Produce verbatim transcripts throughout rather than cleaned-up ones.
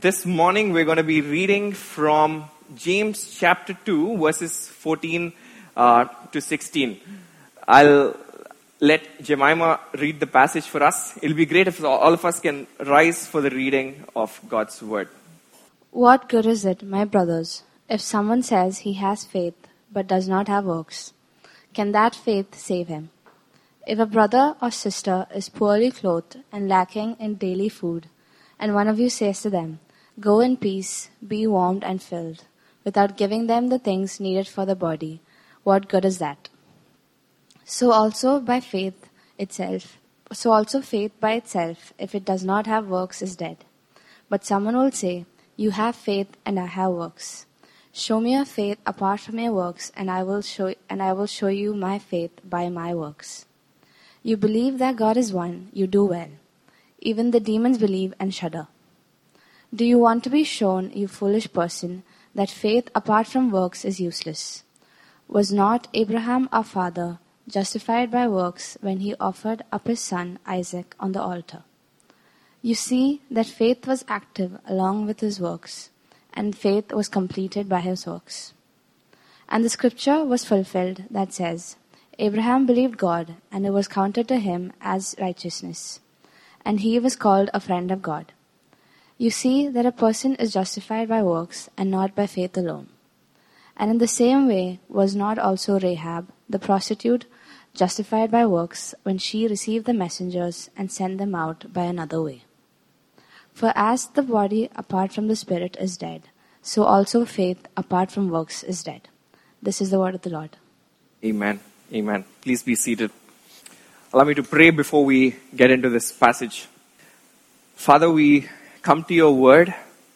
This morning we're going to be reading from James chapter two, verses fourteen uh, to sixteen. I'll let Jemima read the passage for us. It'll be great if all of us can rise for the reading of God's word. What good is it, my brothers, if someone says he has faith but does not have works? Can that faith save him? If a brother or sister is poorly clothed and lacking in daily food, and one of you says to them, "Go in peace, be warmed and filled," without giving them the things needed for the body, what good is that? So also by faith itself, so also faith by itself, if it does not have works, is dead. But someone will say, "You have faith and I have works. Show me your faith apart from your works, and I will show and I will show you my faith by my works. You believe that God is one, you do well. Even the demons believe and shudder. Do you want to be shown, you foolish person, that faith apart from works is useless? Was not Abraham our father justified by works when he offered up his son Isaac on the altar? You see that faith was active along with his works, and faith was completed by his works. And the scripture was fulfilled that says, Abraham believed God, and it was counted to him as righteousness, and he was called a friend of God. You see that a person is justified by works and not by faith alone. And in the same way was not also Rahab, the prostitute, justified by works when she received the messengers and sent them out by another way. For as the body apart from the spirit is dead, so also faith apart from works is dead. This is the word of the Lord. Amen. Amen. Please be seated. Allow me to pray before we get into this passage. Father, we come to your word.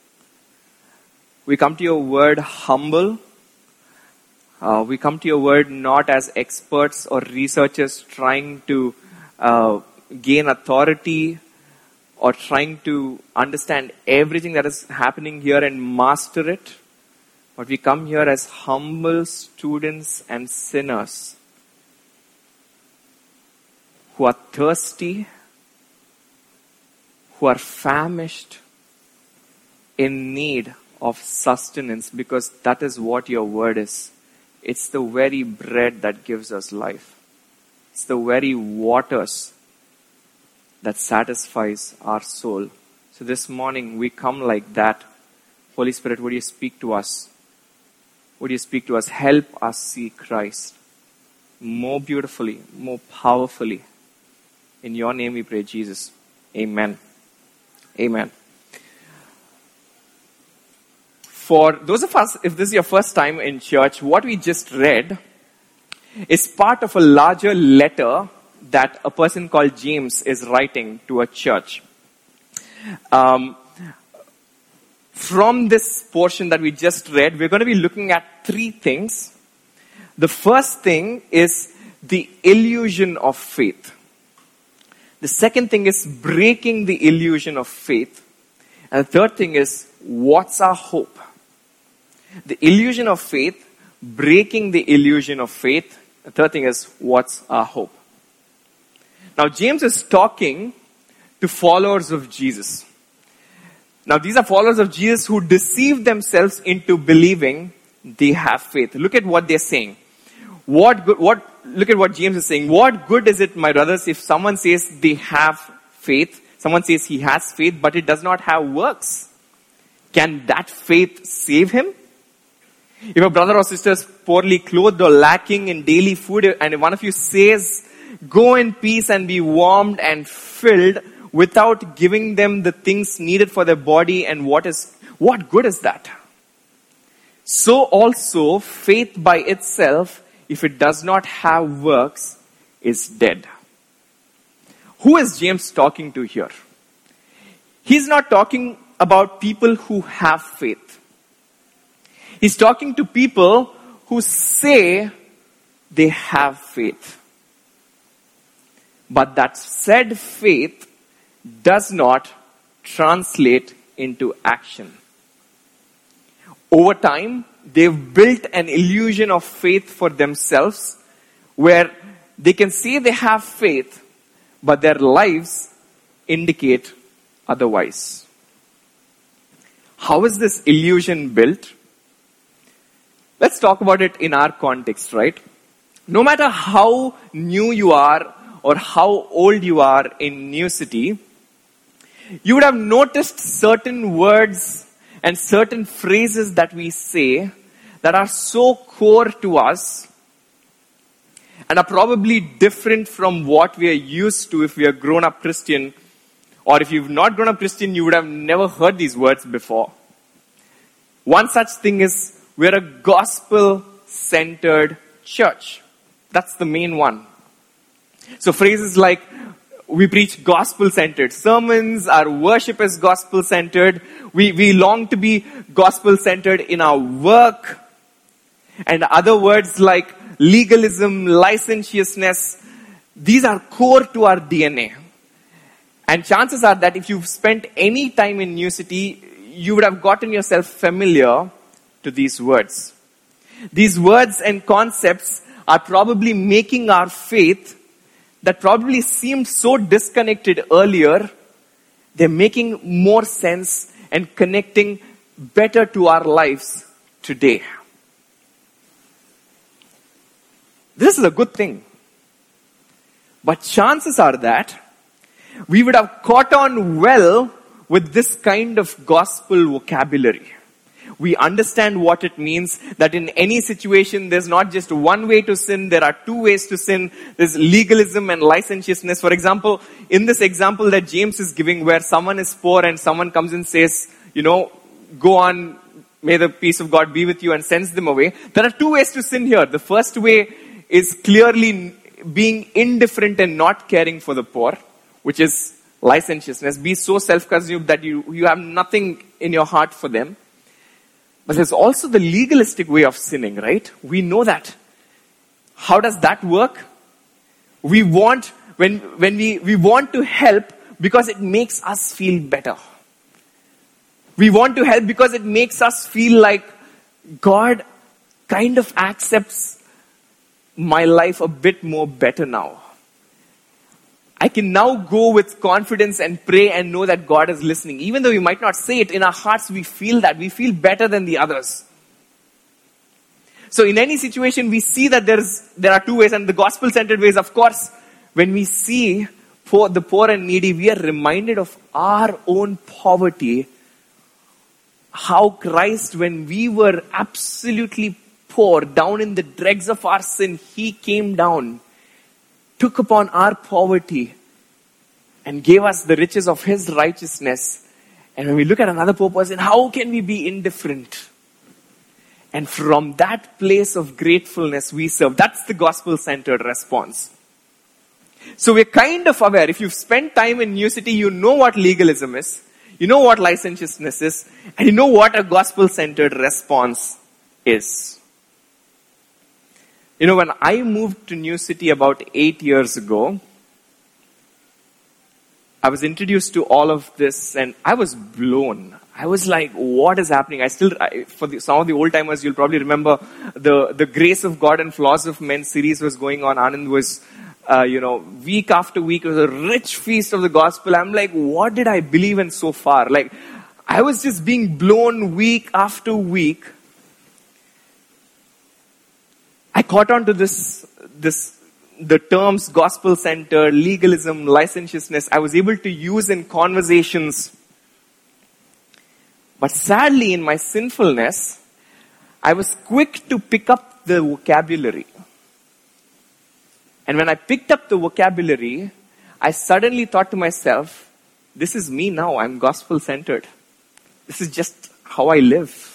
We come to your word humble. Uh, we come to your word not as experts or researchers trying to uh, gain authority or trying to understand everything that is happening here and master it. But we come here as humble students and sinners who are thirsty, who are famished, in need of sustenance, because that is what your word is. It's the very bread that gives us life. It's the very waters that satisfies our soul. So this morning we come like that. Holy Spirit, would you speak to us? Would you speak to us? Help us see Christ more beautifully, more powerfully. In your name we pray, Jesus. Amen. Amen. For those of us, if this is your first time in church, what we just read is part of a larger letter that a person called James is writing to a church. Um, from this portion that we just read, we're going to be looking at three things. The first thing is the illusion of faith. The second thing is breaking the illusion of faith. And the third thing is, what's our hope? The illusion of faith, breaking the illusion of faith. The third thing is, what's our hope? Now, James is talking to followers of Jesus. Now, these are followers of Jesus who deceive themselves into believing they have faith. Look at what they're saying. What good, what, look at what James is saying. What good is it, my brothers, if someone says they have faith, someone says he has faith, but it does not have works? Can that faith save him? If a brother or sister is poorly clothed or lacking in daily food, and one of you says, "Go in peace and be warmed and filled," without giving them the things needed for their body, and what is, what good is that? So also, faith by itself, if it does not have works, is dead. Who is James talking to here? He's not talking about people who have faith. He's talking to people who say they have faith. But that said faith does not translate into action. Over time, they've built an illusion of faith for themselves where they can say they have faith, but their lives indicate otherwise. How is this illusion built? Let's talk about it in our context, right? No matter how new you are or how old you are in New City, you would have noticed certain words and certain phrases that we say that are so core to us and are probably different from what we are used to if we are grown-up Christian, or if you've not grown up Christian, you would have never heard these words before. One such thing is, we're a gospel-centered church. That's the main one. So phrases like, we preach gospel-centered sermons, our worship is gospel-centered, we, we long to be gospel-centered in our work, and other words like legalism, licentiousness, these are core to our D N A. And chances are that if you've spent any time in New City, you would have gotten yourself familiar to these words. These words and concepts are probably making our faith that probably seemed so disconnected earlier, they're making more sense and connecting better to our lives today. This is a good thing. But chances are that we would have caught on well with this kind of gospel vocabulary. We understand what it means that in any situation there's not just one way to sin, there are two ways to sin. There's legalism and licentiousness. For example, in this example that James is giving where someone is poor and someone comes and says, you know, go on, may the peace of God be with you, and sends them away. There are two ways to sin here. The first way is clearly being indifferent and not caring for the poor, which is licentiousness. Be so self-consumed that you, you have nothing in your heart for them. But there's also the legalistic way of sinning, right? We know that. How does that work? We want, when, when we, we want to help because it makes us feel better. We want to help because it makes us feel like God kind of accepts my life a bit more better now. I can now go with confidence and pray and know that God is listening. Even though we might not say it, in our hearts we feel that. We feel better than the others. So in any situation we see that there's, there are two ways, and the gospel-centered ways, of course, when we see poor, the poor and needy, we are reminded of our own poverty. How Christ, when we were absolutely poor, down in the dregs of our sin, He came down, took upon our poverty and gave us the riches of His righteousness. And when we look at another poor person, how can we be indifferent? And from that place of gratefulness we serve. That's the gospel-centered response. So we're kind of aware. If you've spent time in New City, you know what legalism is. You know what licentiousness is. And you know what a gospel-centered response is. You know, when I moved to New City about eight years ago, I was introduced to all of this and I was blown. I was like, what is happening? I still, I, for the, some of the old timers, you'll probably remember the, the Grace of God and Flaws of Men series was going on. Anand was, uh, you know, week after week, it was a rich feast of the gospel. I'm like, what did I believe in so far? Like, I was just being blown week after week. I caught on to this, this, the terms gospel-centered, legalism, licentiousness, I was able to use in conversations. But sadly, in my sinfulness, I was quick to pick up the vocabulary. And when I picked up the vocabulary, I suddenly thought to myself, this is me now, I'm gospel-centered. This is just how I live.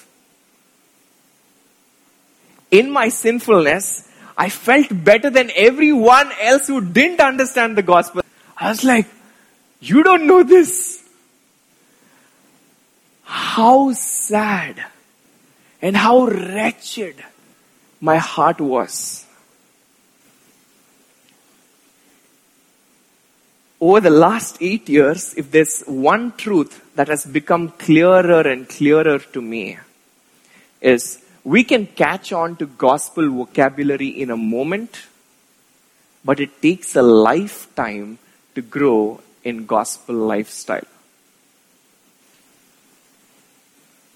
In my sinfulness, I felt better than everyone else who didn't understand the gospel. I was like, you don't know this. How sad and how wretched my heart was. Over the last eight years, if there's one truth that has become clearer and clearer to me, is we can catch on to gospel vocabulary in a moment, but it takes a lifetime to grow in gospel lifestyle.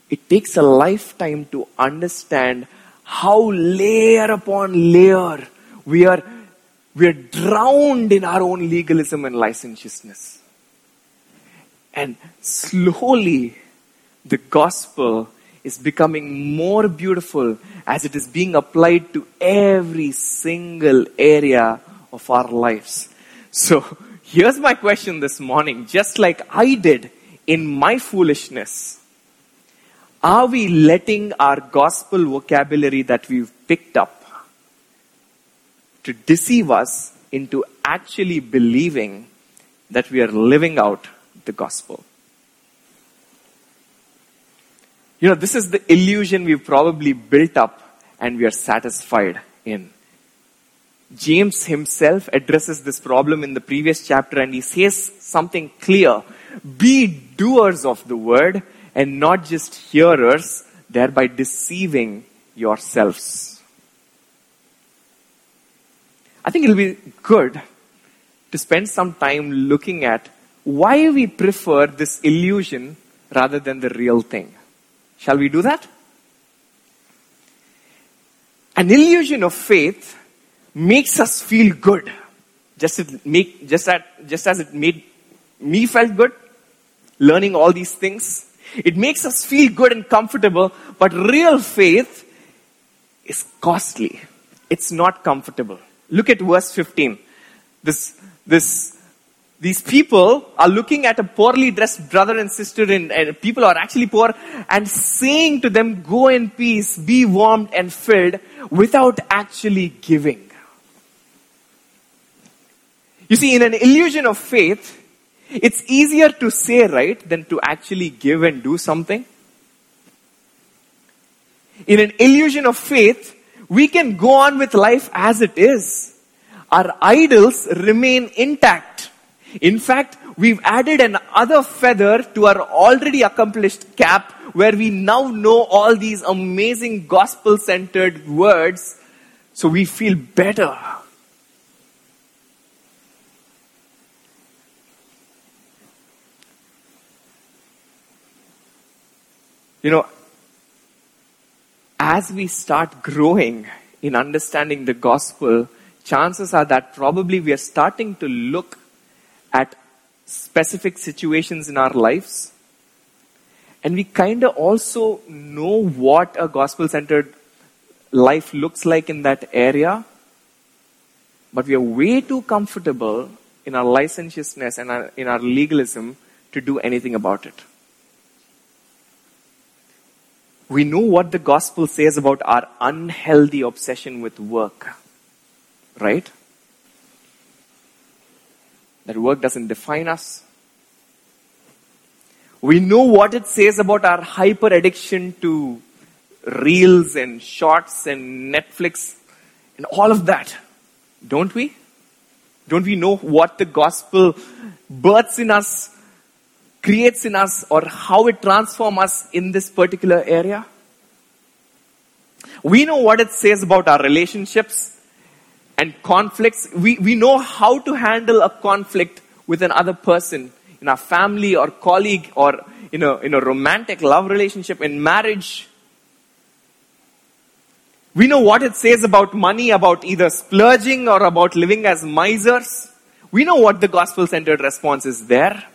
It takes a lifetime to understand how layer upon layer we are, we are drowned in our own legalism and licentiousness. And slowly, the gospel is becoming more beautiful as it is being applied to every single area of our lives. So, here's my question this morning, just like I did in my foolishness. Are we letting our gospel vocabulary that we've picked up to deceive us into actually believing that we are living out the gospel? You know, this is the illusion we've probably built up and we are satisfied in. James himself addresses this problem in the previous chapter and he says something clear. Be doers of the word and not just hearers, thereby deceiving yourselves. I think it'll be good to spend some time looking at why we prefer this illusion rather than the real thing. Shall we do that? An illusion of faith makes us feel good. Just, it make, just, at, just as it made me felt good, learning all these things. It makes us feel good and comfortable, but real faith is costly. It's not comfortable. Look at verse fifteen. This, this, these people are looking at a poorly dressed brother and sister, and, and people are actually poor, and saying to them, go in peace, be warmed and filled, without actually giving. You see, in an illusion of faith, it's easier to say right than to actually give and do something. In an illusion of faith, we can go on with life as it is. Our idols remain intact. In fact, we've added another feather to our already accomplished cap, where we now know all these amazing gospel-centered words, so we feel better. You know, as we start growing in understanding the gospel, chances are that probably we are starting to look at specific situations in our lives. And we kind of also know what a gospel-centered life looks like in that area. But we are way too comfortable in our licentiousness and our, in our legalism to do anything about it. We know what the gospel says about our unhealthy obsession with work, right? That work doesn't define us. We know what it says about our hyper addiction to reels and shorts and Netflix and all of that, don't we? Don't we know what the gospel births in us, creates in us, or how it transforms us in this particular area? We know what it says about our relationships and conflicts. We, we know how to handle a conflict with another person in our family or colleague or in a, in a romantic love relationship, in marriage. We know what it says about money, about either splurging or about living as misers. We know what the gospel-centered response is there.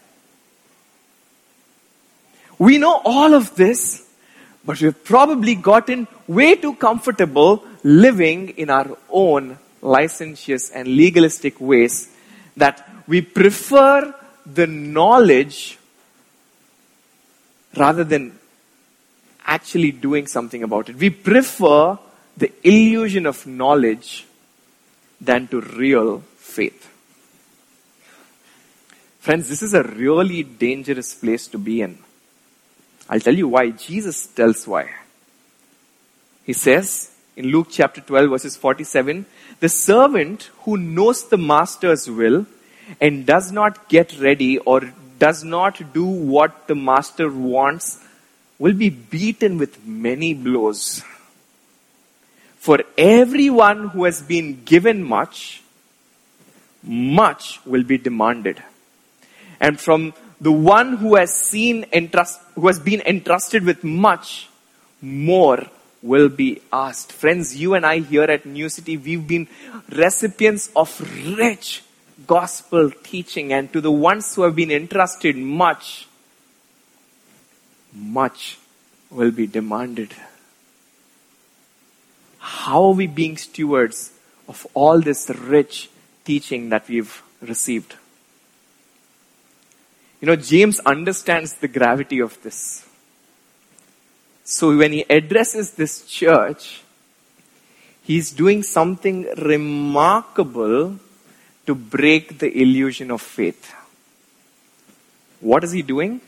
We know all of this, but we've probably gotten way too comfortable living in our own licentious and legalistic ways that we prefer the knowledge rather than actually doing something about it. We prefer the illusion of knowledge than to real faith. Friends, this is a really dangerous place to be in. I'll tell you why. Jesus tells why. He says in Luke chapter twelve verses forty-seven, the servant who knows the master's will and does not get ready or does not do what the master wants will be beaten with many blows. For everyone who has been given much, much will be demanded. And from the one who has seen entrust, who has been entrusted with much, more will be asked. Friends, you and I here at New City, we've been recipients of rich gospel teaching, and to the ones who have been entrusted much, much will be demanded. How are we being stewards of all this rich teaching that we've received? You know, James understands the gravity of this. So when he addresses this church, he's doing something remarkable to break the illusion of faith. What is he doing?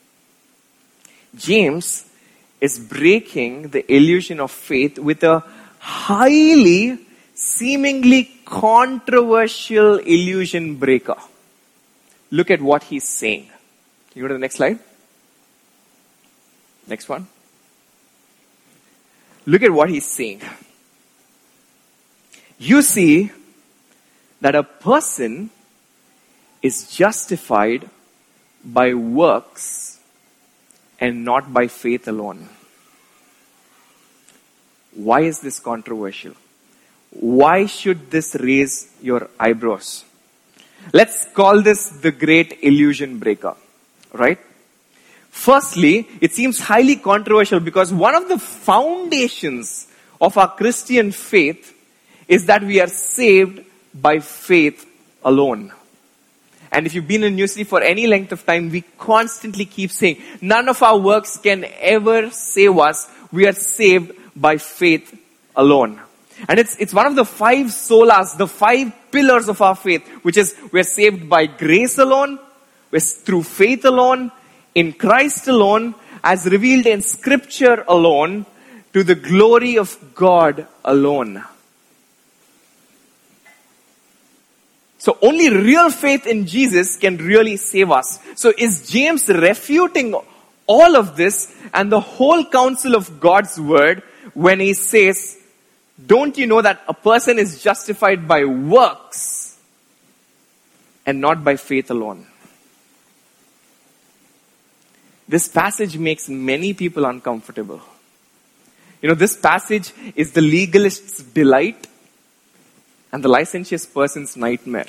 James is breaking the illusion of faith with a highly, seemingly controversial illusion breaker. Look at what he's saying. Can you go to the next slide? Next one. Look at what he's saying. You see that a person is justified by works and not by faith alone. Why is this controversial? Why should this raise your eyebrows? Let's call this the great illusion breaker, right? Firstly, it seems highly controversial because one of the foundations of our Christian faith is that we are saved by faith alone. And if you've been in New City for any length of time, we constantly keep saying, none of our works can ever save us. We are saved by faith alone. And it's it's one of the five solas, the five pillars of our faith, which is we're saved by grace alone, we're through faith alone, in Christ alone, as revealed in Scripture alone, to the glory of God alone. So only real faith in Jesus can really save us. So is James refuting all of this and the whole counsel of God's word when he says, don't you know that a person is justified by works and not by faith alone? This passage makes many people uncomfortable. You know, this passage is the legalist's delight and the licentious person's nightmare.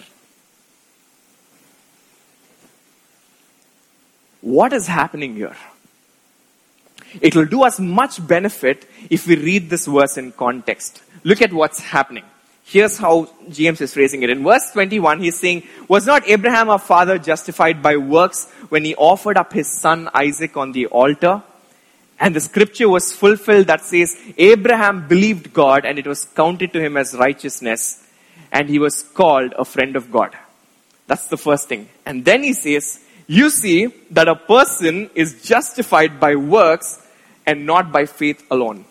What is happening here? It will do us much benefit if we read this verse in context. Look at what's happening. Here's how James is phrasing it. In verse twenty-one, he's saying, was not Abraham our father justified by works when he offered up his son Isaac on the altar? And the scripture was fulfilled that says, Abraham believed God and it was counted to him as righteousness, and he was called a friend of God. That's the first thing. And then he says, you see that a person is justified by works and not by faith alone.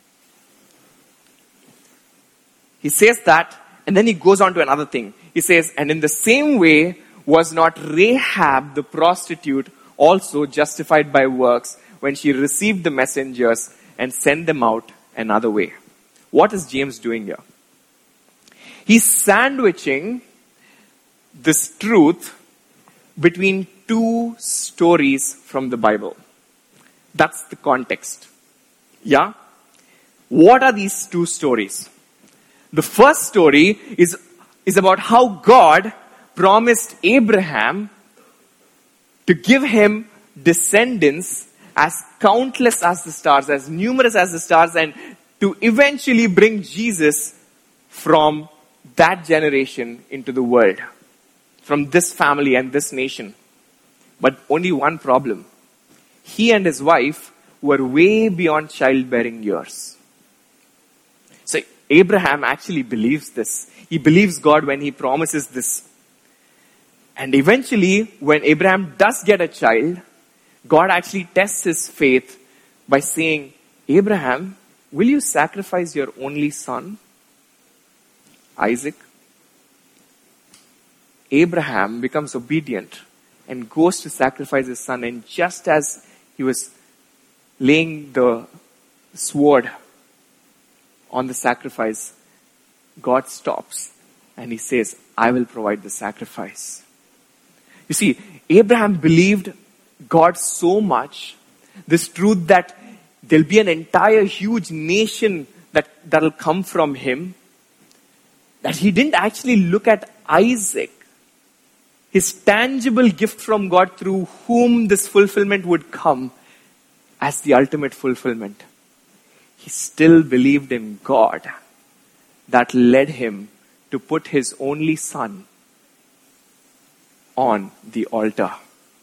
He says that, and then he goes on to another thing. He says, and in the same way was not Rahab the prostitute also justified by works when she received the messengers and sent them out another way? What is James doing here? He's sandwiching this truth between two stories from the Bible. That's the context. Yeah? What are these two stories? The first story is, is about how God promised Abraham to give him descendants as countless as the stars, as numerous as the stars, and to eventually bring Jesus from that generation into the world, from this family and this nation. But only one problem. He and his wife were way beyond childbearing years. So Abraham actually believes this. He believes God when he promises this. And eventually, when Abraham does get a child, God actually tests his faith by saying, Abraham, will you sacrifice your only son, Isaac? Abraham becomes obedient and goes to sacrifice his son. And just as he was laying the sword on the sacrifice, God stops and he says, I will provide the sacrifice. You see, Abraham believed God so much, this truth that there'll be an entire huge nation that, that'll come from him, that he didn't actually look at Isaac, his tangible gift from God through whom this fulfillment would come, as the ultimate fulfillment. He still believed in God that led him to put his only son on the altar.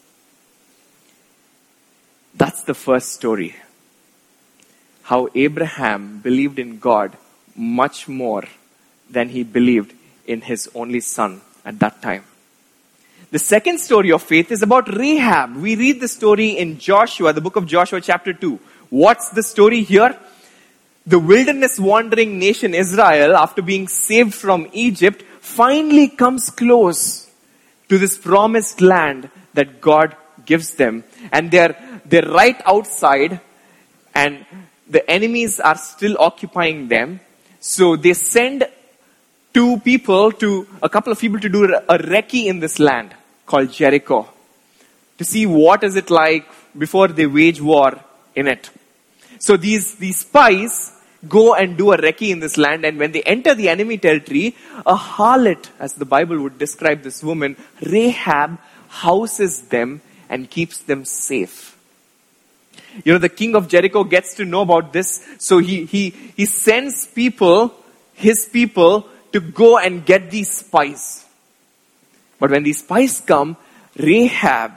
That's the first story. How Abraham believed in God much more than he believed in his only son at that time. The second story of faith is about Rahab. We read the story in Joshua, the book of Joshua chapter two. What's the story here? The wilderness wandering nation Israel, after being saved from Egypt, finally comes close to this promised land that God gives them. And they're, they're right outside, and the enemies are still occupying them. So they send two people to, a couple of people to do a recce in this land called Jericho, to see what is it like before they wage war in it. So these, these spies go and do a recce in this land, and when they enter the enemy territory, a harlot, as the Bible would describe this woman, Rahab, houses them and keeps them safe. You know, the king of Jericho gets to know about this, so he, he, he sends people, his people, to go and get these spies. But when these spies come, Rahab,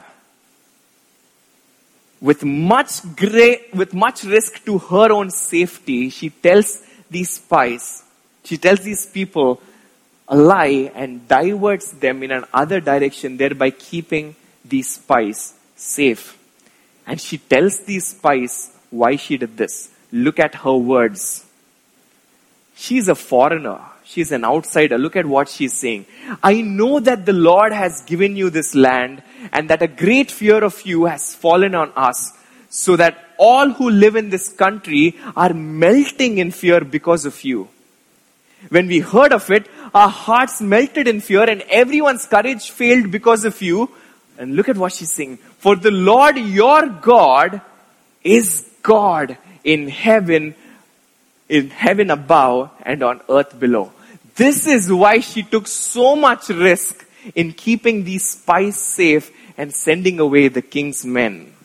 with much great, with much risk to her own safety, she tells these spies, she tells these people a lie and diverts them in another direction, thereby keeping these spies safe. And she tells these spies why she did this. Look at her words. She's a foreigner. She's an outsider. Look at what she's saying. I know that the Lord has given you this land, and that a great fear of you has fallen on us, so that all who live in this country are melting in fear because of you. When we heard of it, our hearts melted in fear, and everyone's courage failed because of you. And look at what she's saying. For the Lord your God is God in heaven, in heaven above and on earth below. This is why she took so much risk in keeping these spies safe and sending away the king's men.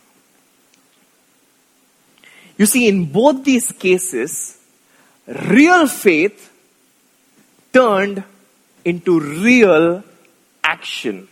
You see, in both these cases, real faith turned into real action.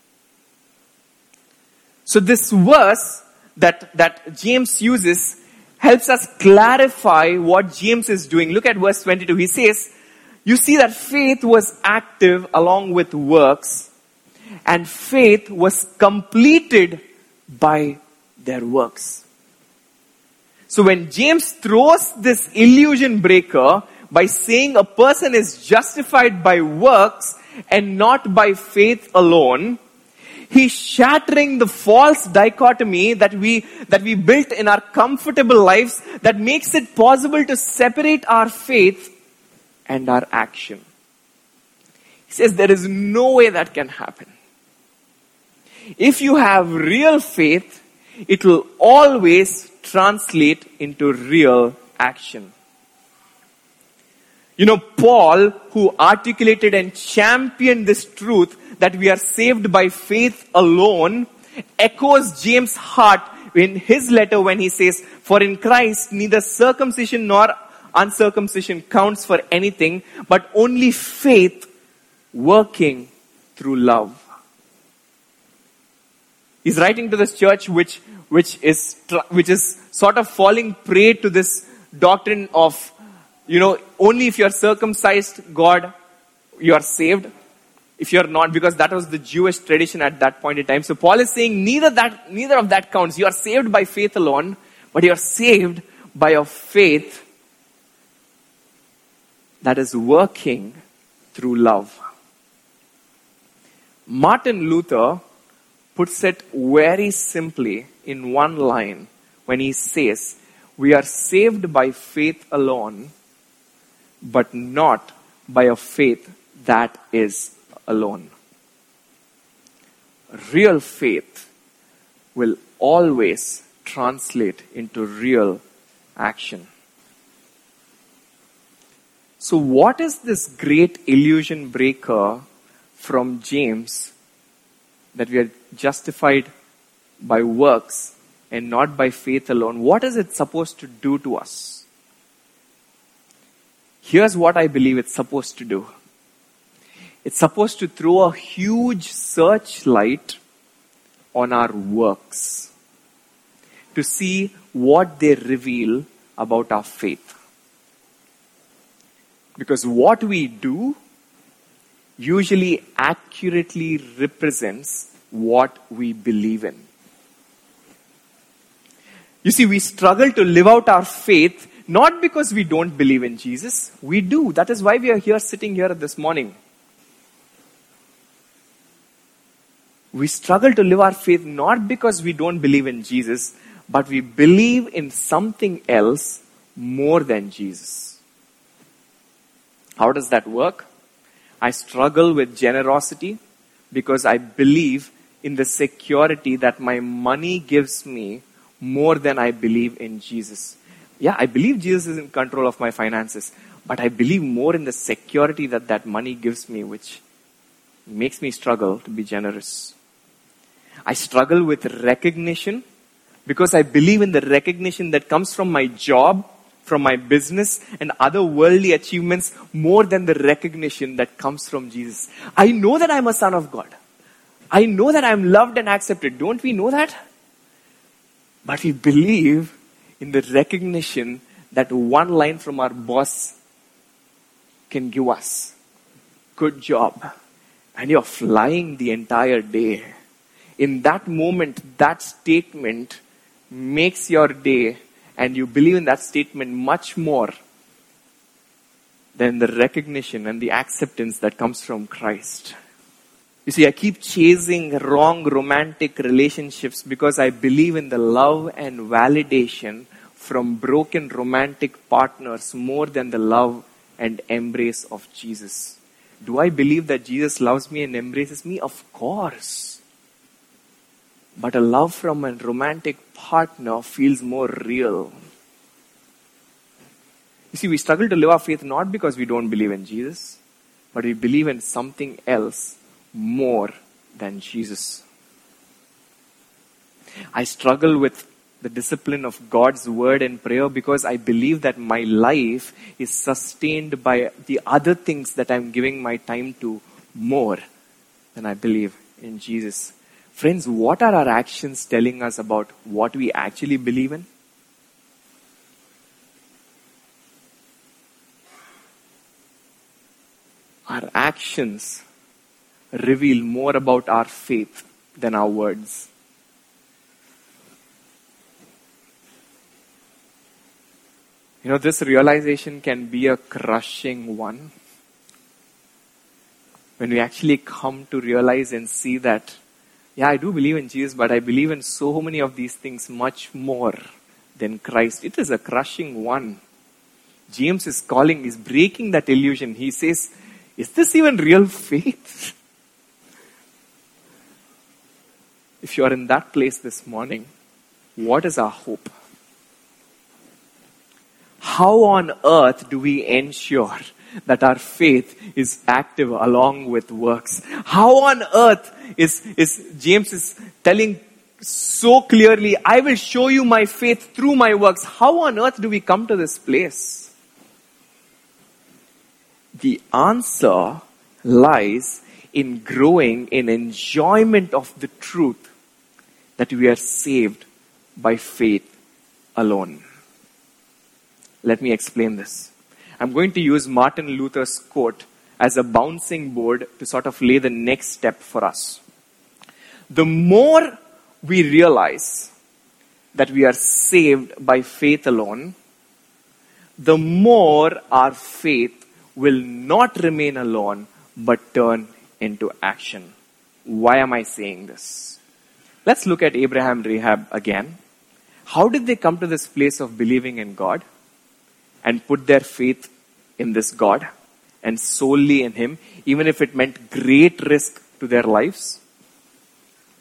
So this verse that, that James uses helps us clarify what James is doing. Look at verse twenty-two. He says, you see that faith was active along with works, and faith was completed by their works. So when James throws this illusion breaker by saying a person is justified by works and not by faith alone, he's shattering the false dichotomy that we, that we built in our comfortable lives that makes it possible to separate our faith and our action. He says there is no way that can happen. If you have real faith, it will always translate into real action. You know, Paul, who articulated and championed this truth that we are saved by faith alone, echoes James' heart in his letter when he says, for in Christ neither circumcision nor uncircumcision counts for anything, but only faith working through love. He's writing to this church which, which is, which is sort of falling prey to this doctrine of, you know, only if you're circumcised, God, you are saved. If you're not, because that was the Jewish tradition at that point in time. So Paul is saying neither that, neither of that counts. You are saved by faith alone, but you are saved by a faith that is working through love. Martin Luther puts it very simply in one line when he says, we are saved by faith alone, but not by a faith that is alone. real faith will always translate into real action. So what is this great illusion breaker from James that we are justified by works and not by faith alone? What is it supposed to do to us? Here's what I believe it's supposed to do. It's supposed to throw a huge searchlight on our works to see what they reveal about our faith. Because what we do usually accurately represents what we believe in. You see, we struggle to live out our faith not because we don't believe in Jesus. We do. That is why we are here sitting here this morning. We struggle to live our faith not because we don't believe in Jesus, but we believe in something else more than Jesus. How does that work? I struggle with generosity because I believe in the security that my money gives me more than I believe in Jesus. Yeah, I believe Jesus is in control of my finances, but I believe more in the security that that money gives me, which makes me struggle to be generous. I struggle with recognition because I believe in the recognition that comes from my job, from my business, and other worldly achievements more than the recognition that comes from Jesus. I know that I'm a son of God. I know that I'm loved and accepted. Don't we know that? But we believe in the recognition that one line from our boss can give us. Good job. And you're flying the entire day. In that moment, that statement makes your day, and you believe in that statement much more than the recognition and the acceptance that comes from Christ. You see, I keep chasing wrong romantic relationships because I believe in the love and validation from broken romantic partners more than the love and embrace of Jesus. Do I believe that Jesus loves me and embraces me? Of course. But a love from a romantic partner feels more real. You see, we struggle to live our faith not because we don't believe in Jesus, but we believe in something else more than Jesus. I struggle with the discipline of God's word and prayer because I believe that my life is sustained by the other things that I'm giving my time to more than I believe in Jesus. Friends, what are our actions telling us about what we actually believe in? Our actions reveal more about our faith than our words. You know, this realization can be a crushing one. When we actually come to realize and see that, yeah, I do believe in Jesus, but I believe in so many of these things much more than Christ. It is a crushing one. James is calling, he's breaking that illusion. He says, is this even real faith? If you are in that place this morning, what is our hope? How on earth do we ensure that our faith is active along with works? How on earth is, is James is telling so clearly, I will show you my faith through my works. How on earth do we come to this place? The answer lies in growing in enjoyment of the truth that we are saved by faith alone. Let me explain this. I'm going to use Martin Luther's quote as a bouncing board to sort of lay the next step for us. The more we realize that we are saved by faith alone, the more our faith will not remain alone but turn into action. Why am I saying this? Let's look at Abraham and Rahab again. How did they come to this place of believing in God and put their faith in this God and solely in Him, even if it meant great risk to their lives?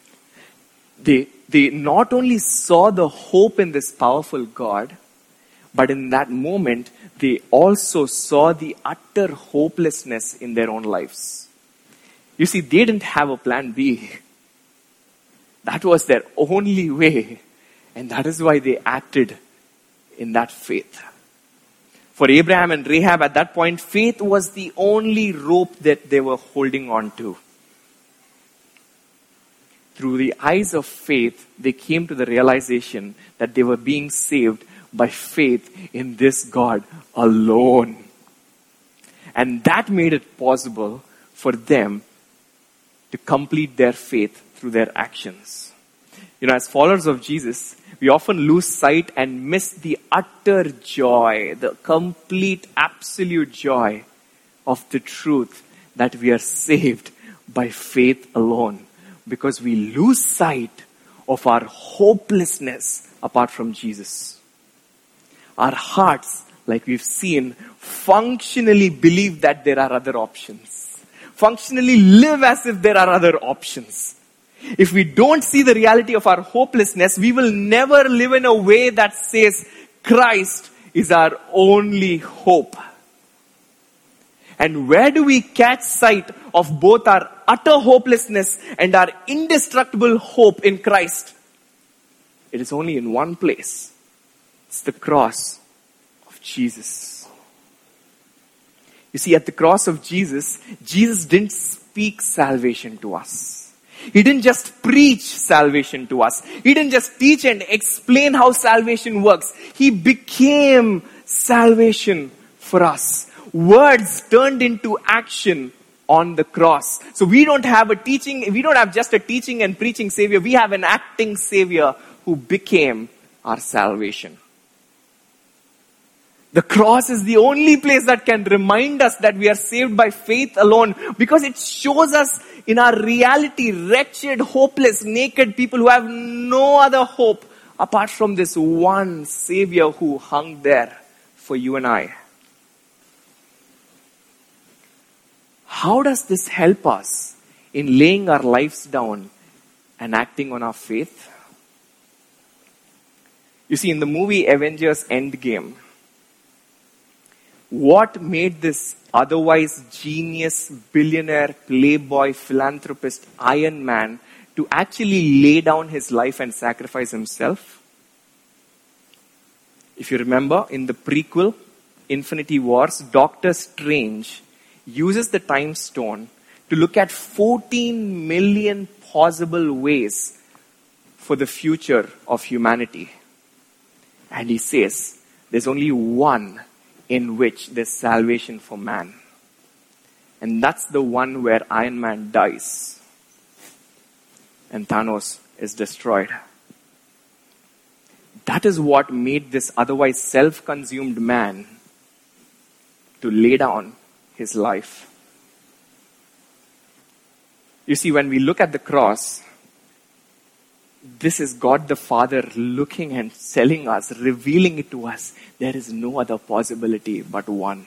They, they not only saw the hope in this powerful God, but in that moment, they also saw the utter hopelessness in their own lives. You see, they didn't have a plan B. That was their only way. And that is why they acted in that faith. For Abraham and Rahab at that point, faith was the only rope that they were holding on to. Through the eyes of faith, they came to the realization that they were being saved by faith in this God alone. And that made it possible for them to complete their faith through their actions. You know, as followers of Jesus, we often lose sight and miss the utter joy, the complete, absolute joy of the truth that we are saved by faith alone. Because we lose sight of our hopelessness apart from Jesus. Our hearts, like we've seen, functionally believe that there are other options. Functionally live as if there are other options. If we don't see the reality of our hopelessness, we will never live in a way that says Christ is our only hope. And where do we catch sight of both our utter hopelessness and our indestructible hope in Christ? It is only in one place. It's the cross of Jesus. You see, at the cross of Jesus, Jesus didn't speak salvation to us. He didn't just preach salvation to us. He didn't just teach and explain how salvation works. He became salvation for us. Words turned into action on the cross. So we don't have a teaching, we don't have just a teaching and preaching Savior. We have an acting Savior who became our salvation. The cross is the only place that can remind us that we are saved by faith alone, because it shows us in our reality wretched, hopeless, naked people who have no other hope apart from this one Savior who hung there for you and I. How does this help us in laying our lives down and acting on our faith? You see, in the movie Avengers Endgame, what made this otherwise genius, billionaire, playboy, philanthropist, Iron Man to actually lay down his life and sacrifice himself? If you remember, in the prequel, Infinity Wars, Doctor Strange uses the time stone to look at fourteen million possible ways for the future of humanity. And he says, there's only one in which there's salvation for man. And that's the one where Iron Man dies and Thanos is destroyed. That is what made this otherwise self-consumed man to lay down his life. You see, when we look at the cross, this is God the Father looking and telling us, revealing it to us. There is no other possibility but one.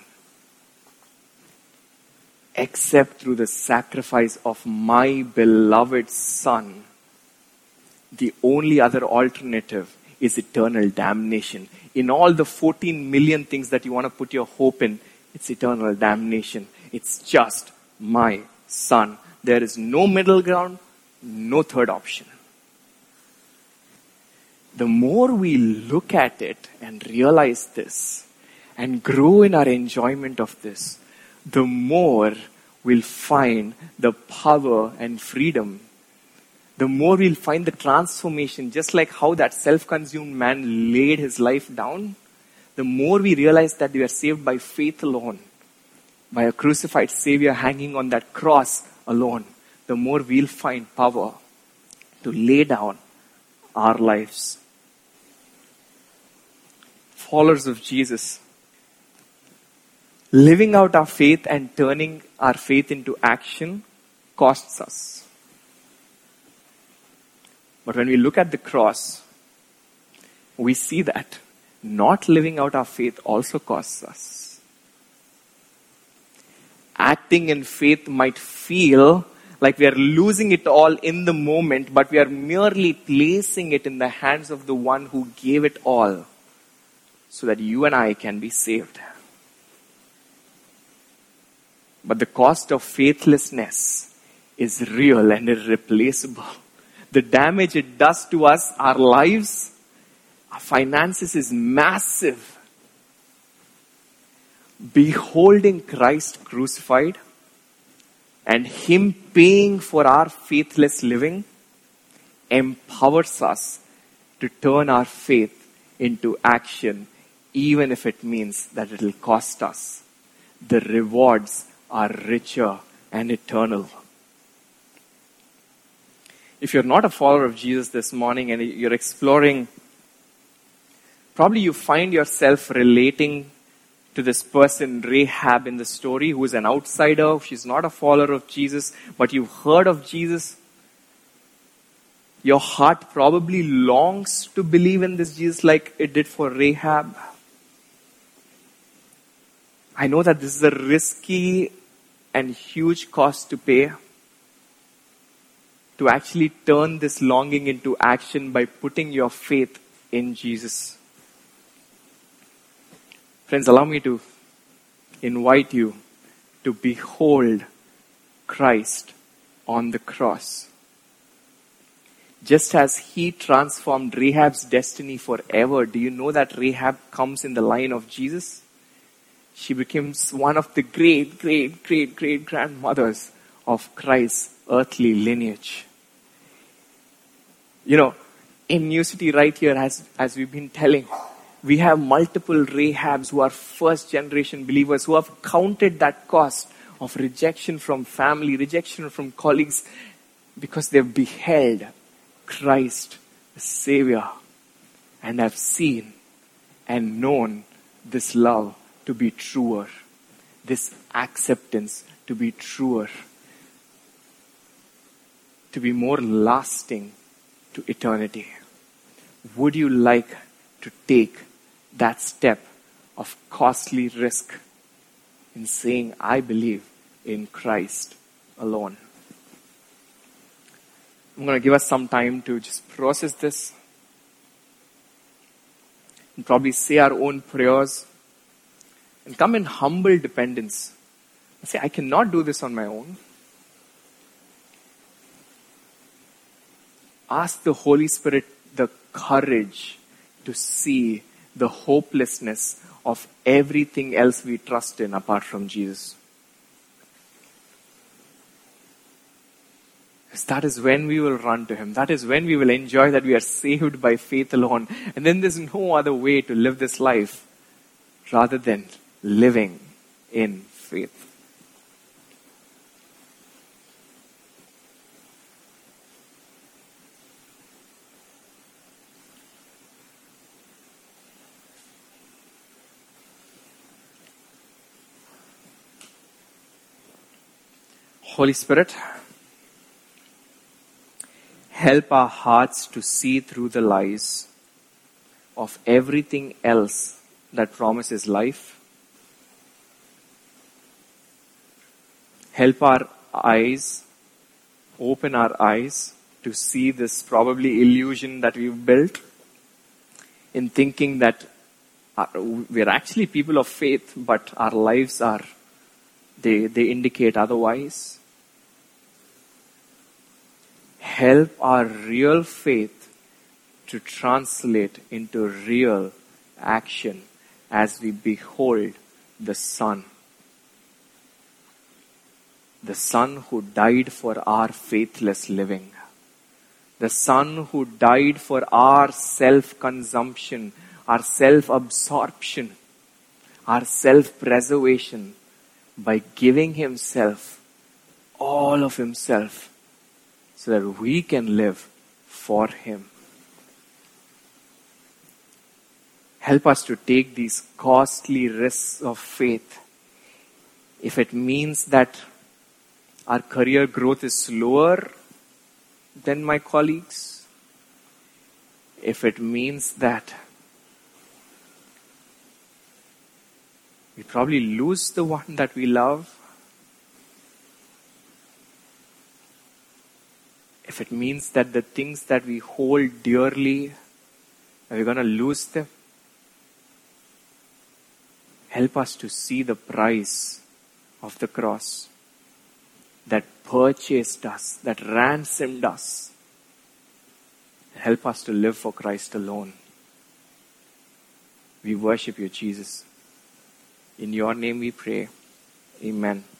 Except through the sacrifice of my beloved Son. The only other alternative is eternal damnation. In all the fourteen million things that you want to put your hope in, it's eternal damnation. It's just my Son. There is no middle ground, no third option. The more we look at it and realize this and grow in our enjoyment of this, the more we'll find the power and freedom. The more we'll find the transformation, just like how that self-consumed man laid his life down. The more we realize that we are saved by faith alone, by a crucified Savior hanging on that cross alone, the more we'll find power to lay down our lives. Followers of Jesus, living out our faith and turning our faith into action costs us. But when we look at the cross, we see that not living out our faith also costs us. Acting in faith might feel like we are losing it all in the moment, but we are merely placing it in the hands of the one who gave it all so that you and I can be saved. But the cost of faithlessness is real and irreplaceable. The damage it does to us, our lives, our finances is massive. Beholding Christ crucified and Him paying for our faithless living empowers us to turn our faith into action, even if it means that it will cost us. The rewards are richer and eternal. If you're not a follower of Jesus this morning and you're exploring, probably you find yourself relating to this person, Rahab, in the story, who is an outsider. She's not a follower of Jesus, but you've heard of Jesus. Your heart probably longs to believe in this Jesus like it did for Rahab. I know that this is a risky and huge cost to pay, to actually turn this longing into action by putting your faith in Jesus. Friends, allow me to invite you to behold Christ on the cross. Just as He transformed Rahab's destiny forever, do you know that Rahab comes in the line of Jesus? She becomes one of the great, great, great, great grandmothers of Christ's earthly lineage. You know, in New City right here, as, as we've been telling, we have multiple Rahabs who are first generation believers who have counted that cost of rejection from family, rejection from colleagues, because they've beheld Christ, the Savior, and have seen and known this love to be truer, this acceptance to be truer, to be more lasting to eternity. Would you like to take that step of costly risk in saying, I believe in Christ alone? I'm going to give us some time to just process this and probably say our own prayers and come in humble dependence and say, I cannot do this on my own. Ask the Holy Spirit the courage to see the hopelessness of everything else we trust in apart from Jesus. Because that is when we will run to Him. That is when we will enjoy that we are saved by faith alone. And then there's no other way to live this life rather than living in faith. Holy Spirit, help our hearts to see through the lies of everything else that promises life. Help our eyes, open our eyes to see this probably illusion that we've built in thinking that we're actually people of faith, but our lives are, they, they indicate otherwise. Help our real faith to translate into real action as we behold the Son. The Son who died for our faithless living. The Son who died for our self-consumption, our self-absorption, our self-preservation by giving Himself, all of Himself, so that we can live for Him. Help us to take these costly risks of faith. If it means that our career growth is slower than my colleagues, if it means that we probably lose the one that we love, if it means that the things that we hold dearly, are we going to lose them? Help us to see the price of the cross that purchased us, that ransomed us. Help us to live for Christ alone. We worship you, Jesus. In your name we pray. Amen.